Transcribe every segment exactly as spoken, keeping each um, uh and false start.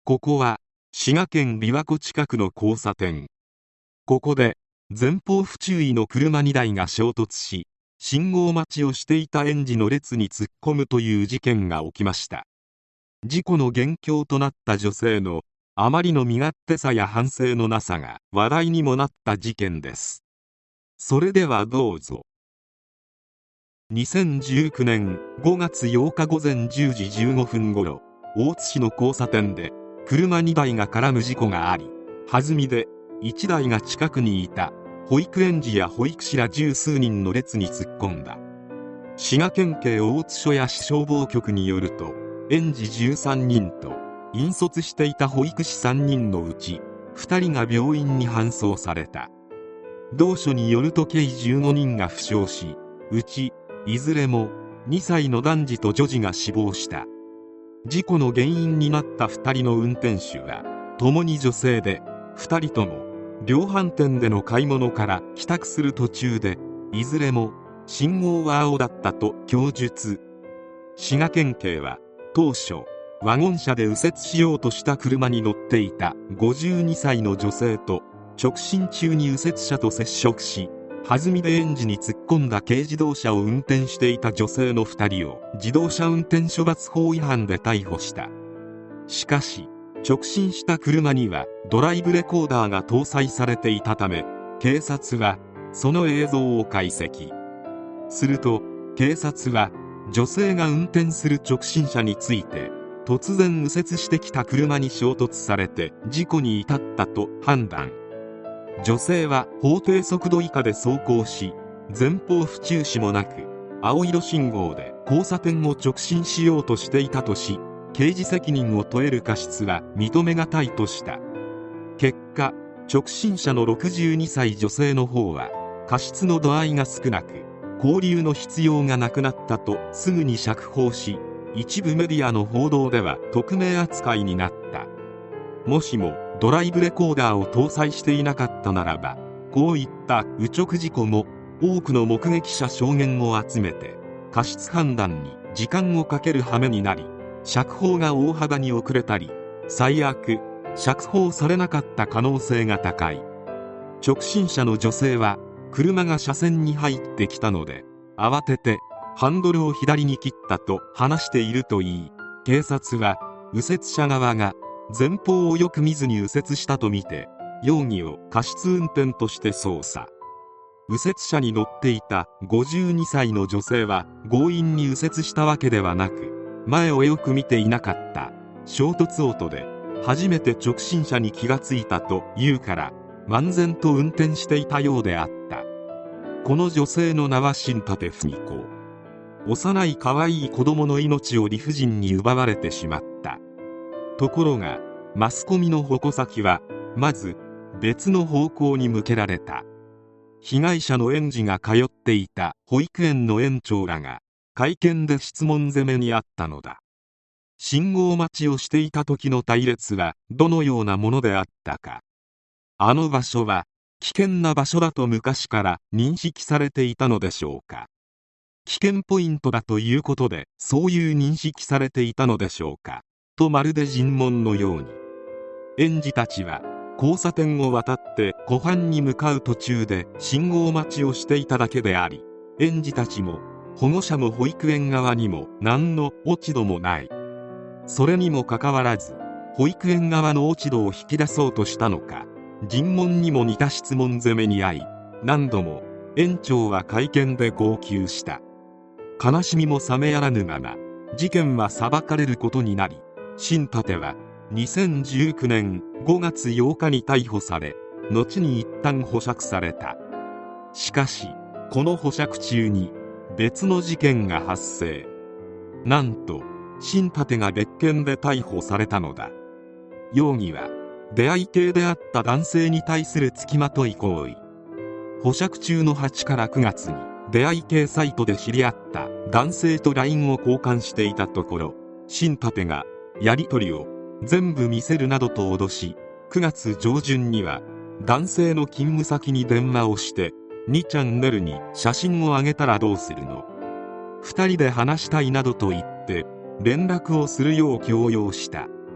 ここは滋賀県琵琶湖近くの交差点。ここで前方不注意の車にだいが衝突し、信号待ちをしていた園児の列に突っ込むという事件が起きました。事故の元凶となった女性のあまりの身勝手さや反省のなさが話題にもなった事件です。それではどうぞ。にせんじゅうきゅうねんごがつようかごぜんじゅうじじゅうごふんごろ、大津市の交差点で車にだいが絡む事故があり、弾みでいちだいが近くにいた保育園児や保育士ら十数人の列に突っ込んだ。滋賀県警大津署や市消防局によると、園児じゅうさんにんと引率していた保育士さんにんのうちふたりが病院に搬送された。同署によると計じゅうごにんが負傷し、うちいずれもにさいの男児と女児が死亡した。事故の原因になったふたりの運転手は共に女性で、ふたりとも量販店での買い物から帰宅する途中で、いずれも信号は青だったと供述。滋賀県警は当初ワゴン車で右折しようとした車に乗っていたごじゅうにさいの女性と直進中に右折車と接触し、弾みで園児に突っ込んだ軽自動車を運転していた女性のふたりを自動車運転処罰法違反で逮捕した。しかし直進した車にはドライブレコーダーが搭載されていたため、警察はその映像を解析すると、警察は女性が運転する直進車について、突然右折してきた車に衝突されて事故に至ったと判断。女性は法定速度以下で走行し、前方不注視もなく青色信号で交差点を直進しようとしていたとし、刑事責任を問える過失は認めがたいとした。結果、直進車のろくじゅうにさい女性の方は過失の度合いが少なく、拘留の必要がなくなったとすぐに釈放し、一部メディアの報道では匿名扱いになった。もしもドライブレコーダーを搭載していなかったならば、こういった右直事故も多くの目撃者証言を集めて過失判断に時間をかける羽目になり、釈放が大幅に遅れたり、最悪釈放されなかった可能性が高い。直進車の女性は車が車線に入ってきたので慌ててハンドルを左に切ったと話しているといい、警察は右折車側が前方をよく見ずに右折したとみて容疑を過失運転として捜査。右折車に乗っていたごじゅうにさいの女性は強引に右折したわけではなく、前をよく見ていなかった。衝突音で初めて直進車に気がついたというから漫然と運転していたようであった。この女性の名は新立文子。幼い可愛い子供の命を理不尽に奪われてしまった。ところがマスコミの矛先はまず別の方向に向けられた。被害者の園児が通っていた保育園の園長らが会見で質問攻めにあったのだ。信号待ちをしていた時の隊列はどのようなものであったか。あの場所は危険な場所だと昔から認識されていたのでしょうか。危険ポイントだということでそういう認識されていたのでしょうかと、まるで尋問のように。園児たちは交差点を渡って湖畔に向かう途中で信号待ちをしていただけであり、園児たちも保護者も保育園側にも何の落ち度もない。それにもかかわらず保育園側の落ち度を引き出そうとしたのか、尋問にも似た質問攻めに遭い、何度も園長は会見で号泣した。悲しみも冷めやらぬまま事件は裁かれることになり、新立はにせんじゅうきゅうねんごがつようかに逮捕され、後に一旦保釈された。しかしこの保釈中に別の事件が発生。なんと新立が別件で逮捕されたのだ。容疑は出会い系であった男性に対する付きまとい行為。保釈中のはちからくがつに出会い系サイトで知り合った男性と ライン を交換していたところ、新立がやり取りを全部見せるなどと脅し、くがつ上旬には男性の勤務先に電話をして、にチャンネルに写真を上げたらどうするの、ふたりで話したいなどと言って連絡をするよう強要した。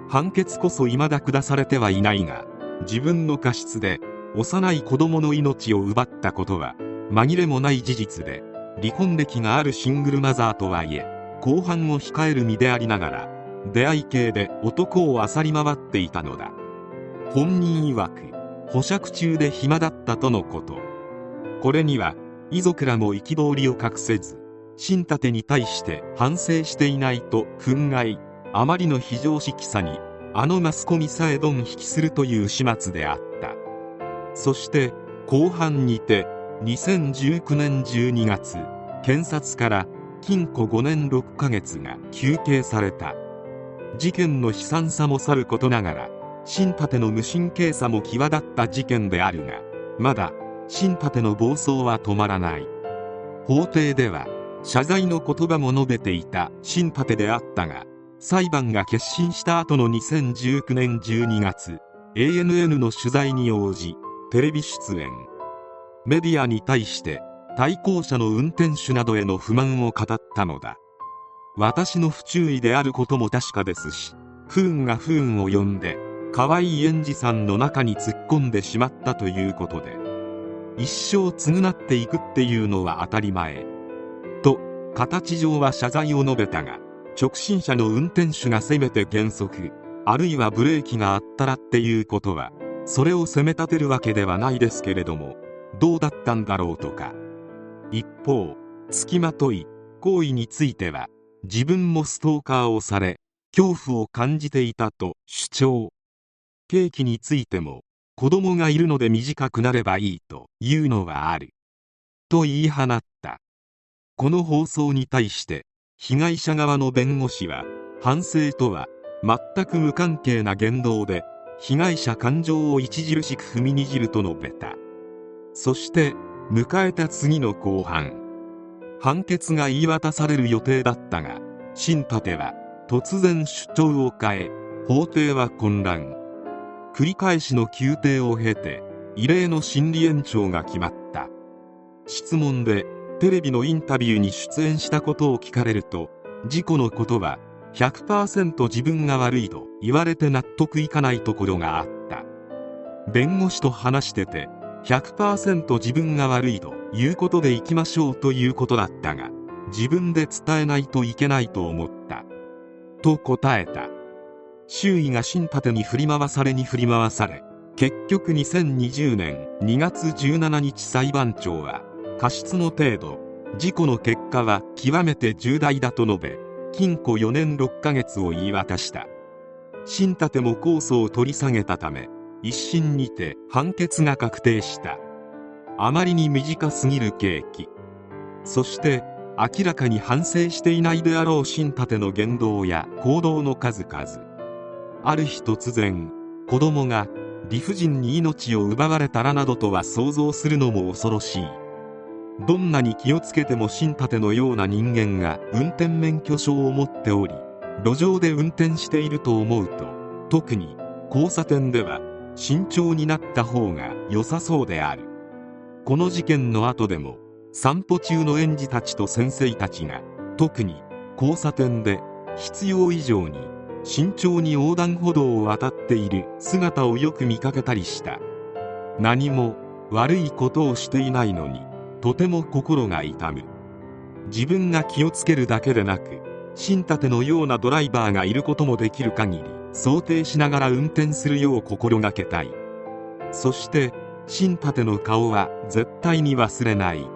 判決こそ未だ下されてはいないが、自分の過失で幼い子供の命を奪ったことは紛れもない事実で、離婚歴があるシングルマザーとはいえ公判を控える身でありながら、出会い系で男を漁り回っていたのだ。本人曰く保釈中で暇だったとのこと。これには遺族らも憤りを隠せず、新立に対して反省していないと憤慨。あまりの非常識さにあのマスコミさえドン引きするという始末であった。そして公判にてにせんじゅうきゅうねんじゅうにがつ、検察から禁錮ごねんろっかげつが求刑された。事件の悲惨さもさることながら、新立の無神経さも際立った事件であるが、まだ新立の暴走は止まらない。法廷では謝罪の言葉も述べていた新立であったが、裁判が結審した後のにせんじゅうきゅうねんじゅうにがつ、 エーエヌエヌ の取材に応じテレビ出演。メディアに対して対向車の運転手などへの不満を語ったのだ。私の不注意であることも確かですし、不運が不運を呼んで可愛い園児さんの中に突っ込んでしまったということで、一生償っていくっていうのは当たり前と形上は謝罪を述べたが、直進車の運転手がせめて減速あるいはブレーキがあったらっていうことは、それを責め立てるわけではないですけれども、どうだったんだろうとか。一方、付きまとい行為については、自分もストーカーをされ恐怖を感じていたと主張。刑期についても、子供がいるので短くなればいいというのはあると言い放った。この放送に対して被害者側の弁護士は、反省とは全く無関係な言動で被害者感情を著しく踏みにじると述べた。そして迎えた次の公判。判決が言い渡される予定だったが、新立は突然主張を変え、法廷は混乱。繰り返しの休廷を経て異例の審理延長が決まった。質問でテレビのインタビューに出演したことを聞かれると、事故のことは ひゃくパーセント 自分が悪いと言われて納得いかないところがあった。弁護士と話してて ひゃくパーセント 自分が悪いということでいきましょうということだったが、自分で伝えないといけないと思ったと答えた。周囲が新立に振り回されに振り回され、結局にせんにじゅうねんにがつじゅうしちにち裁判長は、過失の程度、事故の結果は極めて重大だと述べ、禁錮よねんろっかげつを言い渡した。新立も控訴を取り下げたため、一審にて判決が確定した。あまりに短すぎる刑期。そして明らかに反省していないであろう新立の言動や行動の数々。ある日突然、子供が理不尽に命を奪われたらなどとは想像するのも恐ろしい。どんなに気をつけても新立のような人間が運転免許証を持っており、路上で運転していると思うと、特に交差点では慎重になった方が良さそうである。この事件の後でも、散歩中の園児たちと先生たちが特に交差点で必要以上に慎重に横断歩道を渡っている姿をよく見かけたりした。何も悪いことをしていないのにとても心が痛む。自分が気をつけるだけでなく、新立のようなドライバーがいることもできる限り想定しながら運転するよう心がけたい。そして新立の顔は絶対に忘れない。